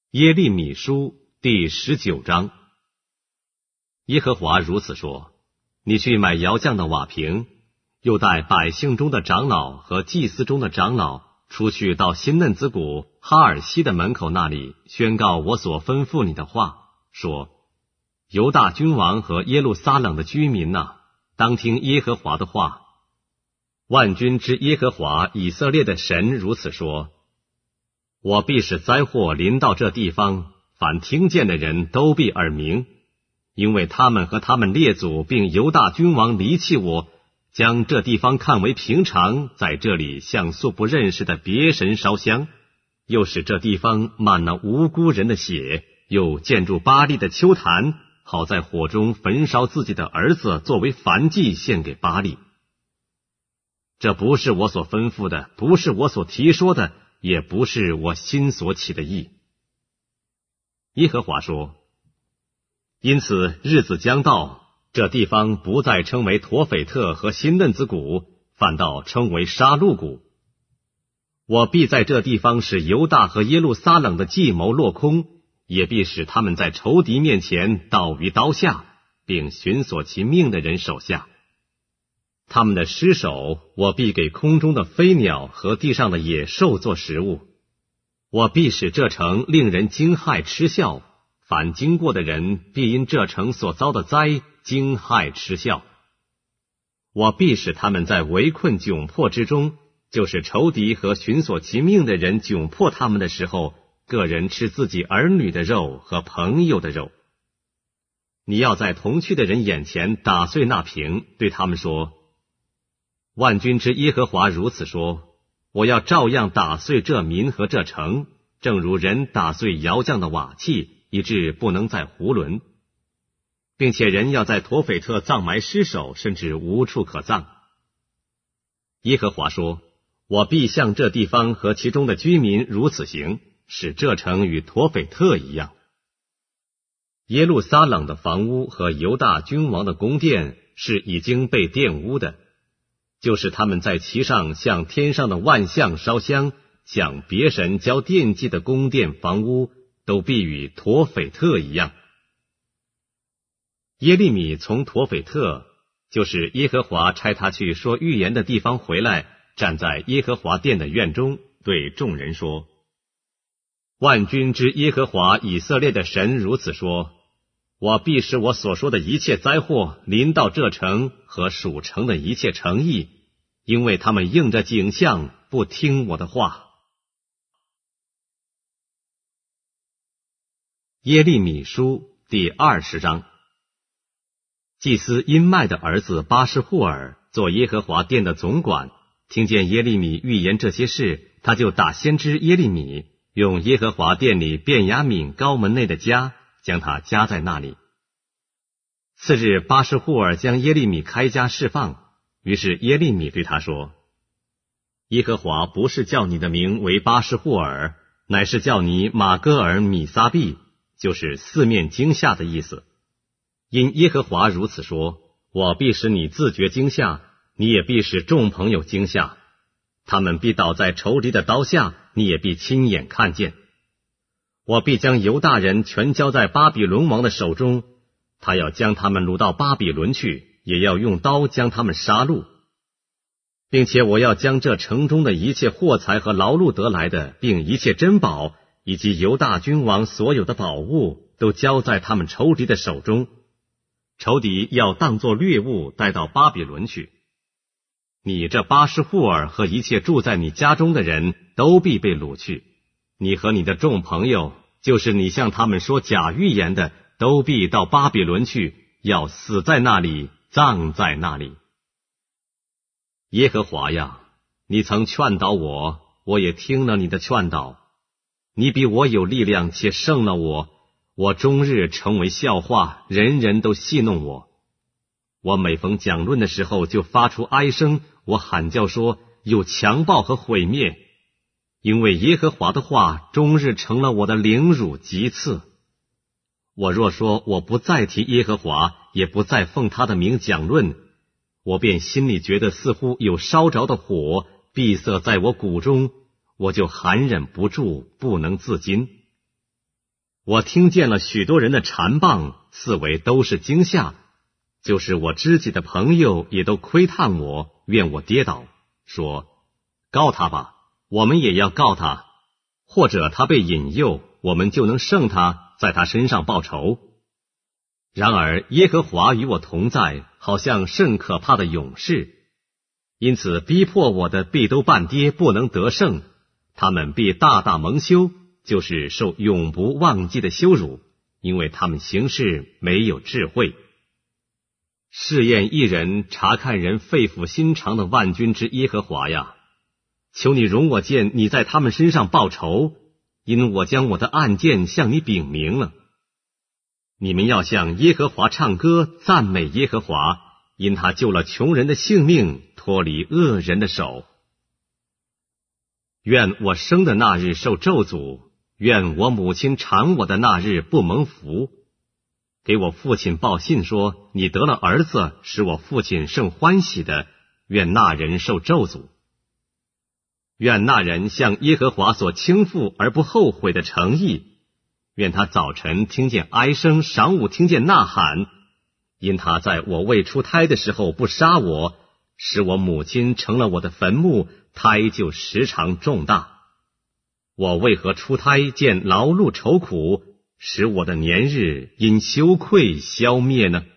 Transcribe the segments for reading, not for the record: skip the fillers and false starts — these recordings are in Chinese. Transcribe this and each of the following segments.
耶利米书第19章。耶和华如此说：你去买窑匠的瓦瓶，又带百姓中的长老和祭司中的长老出去到新嫩子谷哈尔西的门口那里，宣告我所吩咐你的话，说：犹大君王和耶路撒冷的居民哪，当听耶和华的话。万军之耶和华以色列的神如此说：我必使灾祸临到这地方，凡听见的人都必耳鸣，因为他们和他们列祖并犹大君王离弃我，将这地方看为平常，在这里向素不认识的别神烧香，又使这地方满了无辜人的血，又建筑巴力的丘坛，好在火中焚烧自己的儿子，作为燔祭献给巴力。这不是我所吩咐的，不是我所提说的，也不是我心所起的意。耶和华说：因此日子将到，这地方不再称为陀斐特和新嫩子谷，反倒称为杀戮谷。我必在这地方使犹大和耶路撒冷的计谋落空，也必使他们在仇敌面前倒于刀下，并寻索其命的人手下。他们的尸首，我必给空中的飞鸟和地上的野兽做食物。我必使这城令人惊骇嗤笑，凡经过的人必因这城所遭的灾惊骇嗤笑。我必使他们在围困窘迫之中，就是仇敌和寻索其命的人窘迫他们的时候，个人吃自己儿女的肉和朋友的肉。你要在同去的人眼前打碎那瓶，对他们说：万军之耶和华如此说：我要照样打碎这民和这城，正如人打碎窑匠的瓦器，以致不能再囫囵，并且人要在陀斐特葬埋尸首，甚至无处可葬。耶和华说：我必向这地方和其中的居民如此行，使这城与陀斐特一样。耶路撒冷的房屋和犹大君王的宫殿是已经被玷污的，就是他们在其上向天上的万象烧香，向别神交奠祭的宫殿房屋，都必与陀斐特一样。耶利米从陀斐特，就是耶和华差他去说预言的地方回来，站在耶和华殿的院中，对众人说：万军之耶和华以色列的神如此说：我必使我所说的一切灾祸临到这城和属城的一切城邑，因为他们应着景象，不听我的话。耶利米书第20章。祭司音麦的儿子巴士户尔做耶和华殿的总管，听见耶利米预言这些事，他就打先知耶利米，用耶和华殿里便雅悯高门内的家，将他加在那里。次日，巴士户尔将耶利米开家释放，于是耶利米对他说：耶和华不是叫你的名为巴士户尔，乃是叫你马戈尔米撒毕，就是四面惊吓的意思。因耶和华如此说：我必使你自觉惊吓，你也必使众朋友惊吓，他们必倒在仇敌的刀下，你也必亲眼看见。我必将犹大人全交在巴比伦王的手中，他要将他们掳到巴比伦去，也要用刀将他们杀戮，并且我要将这城中的一切货财和劳碌得来的，并一切珍宝，以及犹大君王所有的宝物，都交在他们仇敌的手中。仇敌要当作掠物带到巴比伦去。你这巴士户尔和一切住在你家中的人都必被掳去，你和你的众朋友，就是你向他们说假预言的，都必到巴比伦去，要死在那里，葬在那里。耶和华呀，你曾劝导我，我也听了你的劝导。你比我有力量，且胜了我，我终日成为笑话，人人都戏弄我。我每逢讲论的时候，就发出哀声，我喊叫说：有强暴和毁灭，因为耶和华的话终日成了我的凌辱极次。我若说我不再提耶和华，也不再奉他的名讲论，我便心里觉得似乎有烧着的火闭塞在我骨中，我就含忍不住，不能自禁。 我听见了许多人的缠棒，四围都是惊吓，就是我知己的朋友也都窥探我，愿我跌倒，说告他吧，我们也要告他，或者他被引诱，我们就能胜他，在他身上报仇。然而耶和华与我同在，好像甚可怕的勇士，因此逼迫我的必都半跌，不能得胜，他们必大大蒙羞，就是受永不忘记的羞辱，因为他们行事没有智慧。试验一人，查看人肺腑心肠的万军之耶和华呀，求你容我见你在他们身上报仇，因我将我的案件向你禀明了。你们要向耶和华唱歌，赞美耶和华，因他救了穷人的性命，脱离恶人的手。愿我生的那日受咒诅，愿我母亲产我的那日不蒙福。给我父亲报信说，你得了儿子，使我父亲甚欢喜的，愿那人受咒诅。愿那人向耶和华所倾覆而不后悔的诚意，愿他早晨听见哀声，晌午听见呐喊，因他在我未出胎的时候不杀我，使我母亲成了我的坟墓，胎就时常重大。我为何出胎见劳碌愁苦，使我的年日因羞愧消灭呢？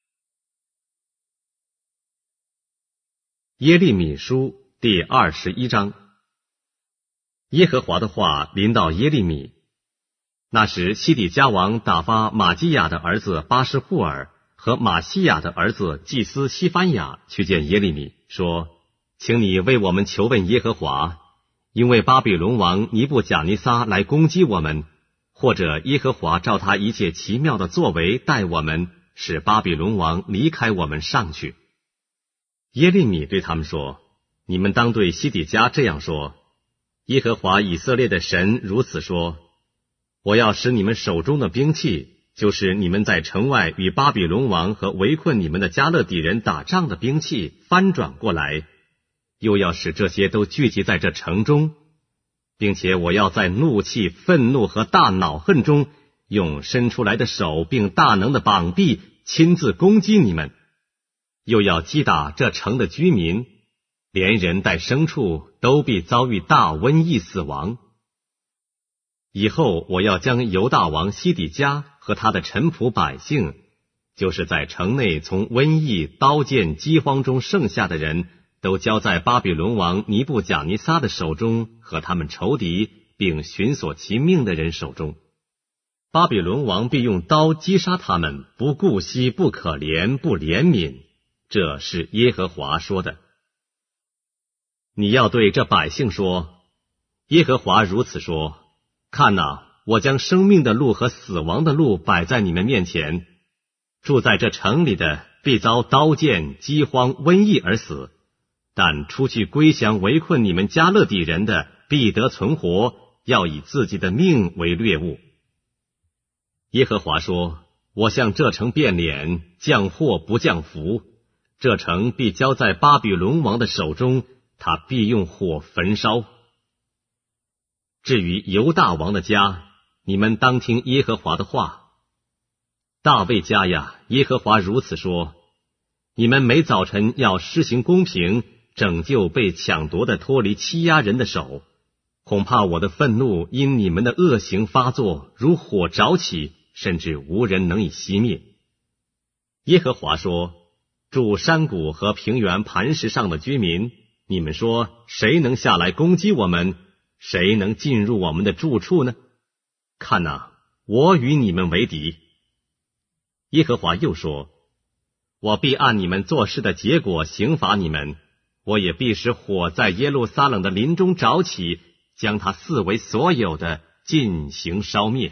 耶利米书第21章。耶和华的话临到耶利米。那时西底家王打发玛基亚的儿子巴施户尔和玛西亚的儿子祭司西番雅去见耶利米，说，请你为我们求问耶和华，因为巴比伦王尼布甲尼撒来攻击我们，或者耶和华照他一切奇妙的作为待我们，使巴比伦王离开我们上去。耶利米对他们说，你们当对西底家这样说，耶和华以色列的神如此说，我要使你们手中的兵器，就是你们在城外与巴比伦王和围困你们的加勒底人打仗的兵器，翻转过来，又要使这些都聚集在这城中，并且我要在怒气、愤怒和大恼恨中，用伸出来的手并大能的膀臂亲自攻击你们，又要击打这城的居民，连人带牲畜都必遭遇大瘟疫死亡。以后我要将犹大王西底家和他的臣仆百姓，就是在城内从瘟疫、刀剑、饥荒中剩下的人，都交在巴比伦王尼布甲尼撒的手中和他们仇敌并寻索其命的人手中。巴比伦王必用刀击杀他们，不顾惜，不可怜，不怜悯。这是耶和华说的。你要对这百姓说，耶和华如此说，看哪，我将生命的路和死亡的路摆在你们面前，住在这城里的必遭刀剑、饥荒、瘟疫而死，但出去归降围困你们加勒底人的必得存活，要以自己的命为掠物。耶和华说，我向这城变脸，降祸不降福，这城必交在巴比伦王的手中，他必用火焚烧。至于犹大王的家，你们当听耶和华的话。大卫家呀，耶和华如此说，你们每早晨要施行公平，拯救被抢夺的脱离欺压人的手，恐怕我的愤怒因你们的恶行发作，如火着起，甚至无人能以熄灭。耶和华说，住山谷和平原磐石上的居民，你们说，谁能下来攻击我们？谁能进入我们的住处呢？看哪，我与你们为敌。耶和华又说，我必按你们做事的结果刑罚你们，我也必使火在耶路撒冷的林中着起，将它四围所有的尽行烧灭。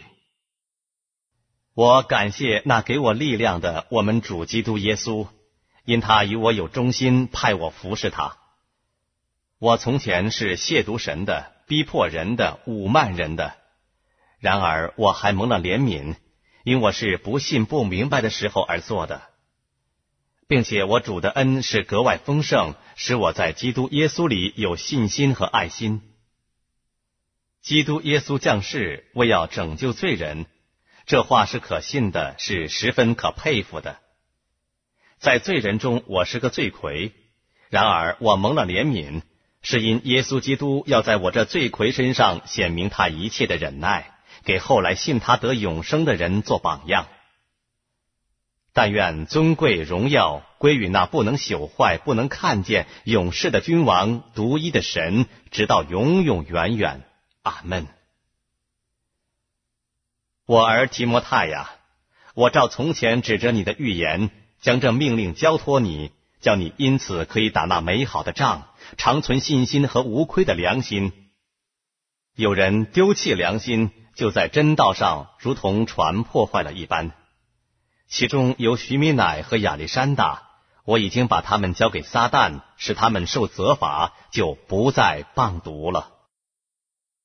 我感谢那给我力量的我们主基督耶稣，因他与我有忠心，派我服侍他。我从前是亵渎神的，逼迫人的，侮慢人的，然而我还蒙了怜悯，因我是不信不明白的时候而做的，并且我主的恩是格外丰盛，使我在基督耶稣里有信心和爱心。基督耶稣降世，为要拯救罪人， 这话是可信的，是十分可佩服的。在罪人中，我是个罪魁，然而我蒙了怜悯，是因耶稣基督要在我这罪魁身上显明他一切的忍耐，给后来信他得永生的人做榜样。但愿尊贵荣耀归于那不能朽坏、不能看见、永世的君王、独一的神，直到永永远远。阿们。我儿提摩太呀，我照从前指着你的预言，将这命令交托你，叫你因此可以打那美好的仗，常存信心和无亏的良心。有人丢弃良心，就在真道上如同船破坏了一般。其中有许米乃和亚历山大，我已经把他们交给撒旦，使他们受责罚，就不再谤读了。